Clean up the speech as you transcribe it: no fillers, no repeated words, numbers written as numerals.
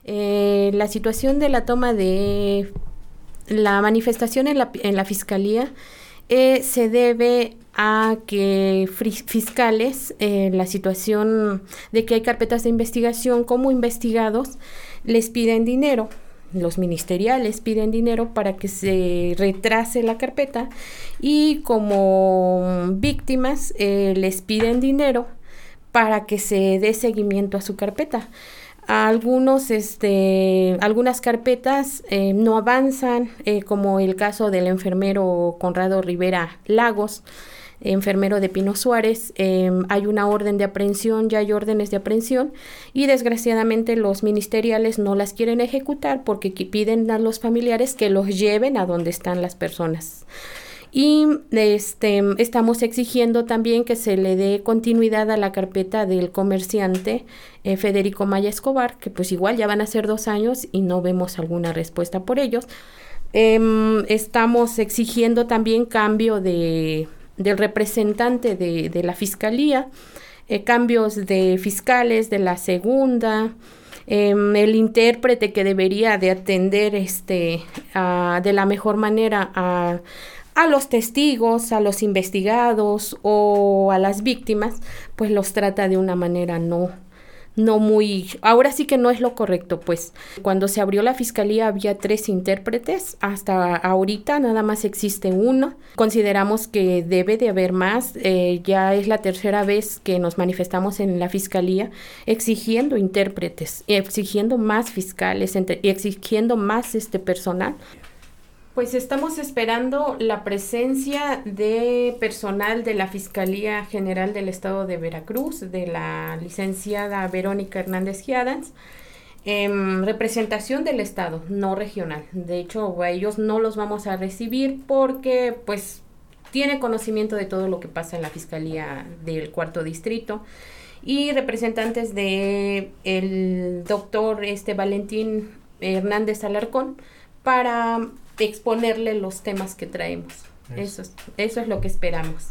La situación de la toma de la manifestación en la Fiscalía se debe a que fiscales, la situación de que hay carpetas de investigación como investigados, les piden dinero. Los ministeriales piden dinero para que se retrase la carpeta y como víctimas les piden dinero para que se dé seguimiento a su carpeta. Algunas carpetas no avanzan, como el caso del enfermero Conrado Rivera Lagos, enfermero de Pino Suárez. Hay una orden de aprehensión, ya hay órdenes de aprehensión y desgraciadamente los ministeriales no las quieren ejecutar porque piden a los familiares que los lleven a donde están las personas. Y estamos exigiendo también que se le dé continuidad a la carpeta del comerciante Federico Maya Escobar, que pues igual ya van a ser 2 años y no vemos alguna respuesta por ellos. Estamos exigiendo también cambio del representante de la Fiscalía, cambios de fiscales de la segunda, el intérprete que debería de atender de la mejor manera a los testigos, a los investigados o a las víctimas, pues los trata de una manera no muy, ahora sí que no es lo correcto, pues. Cuando se abrió la Fiscalía había 3 intérpretes, hasta ahorita nada más existe 1. Consideramos que debe de haber más, ya es la 3ª vez que nos manifestamos en la Fiscalía exigiendo intérpretes, exigiendo más fiscales, exigiendo más personal. Pues estamos esperando la presencia de personal de la Fiscalía General del Estado de Veracruz, de la licenciada Verónica Hernández Giadans, representación del Estado, no regional. De hecho, a ellos no los vamos a recibir porque pues tiene conocimiento de todo lo que pasa en la Fiscalía del 4º Distrito, y representantes de el doctor Valentín Hernández Alarcón para exponerle los temas que traemos. Eso es lo que esperamos.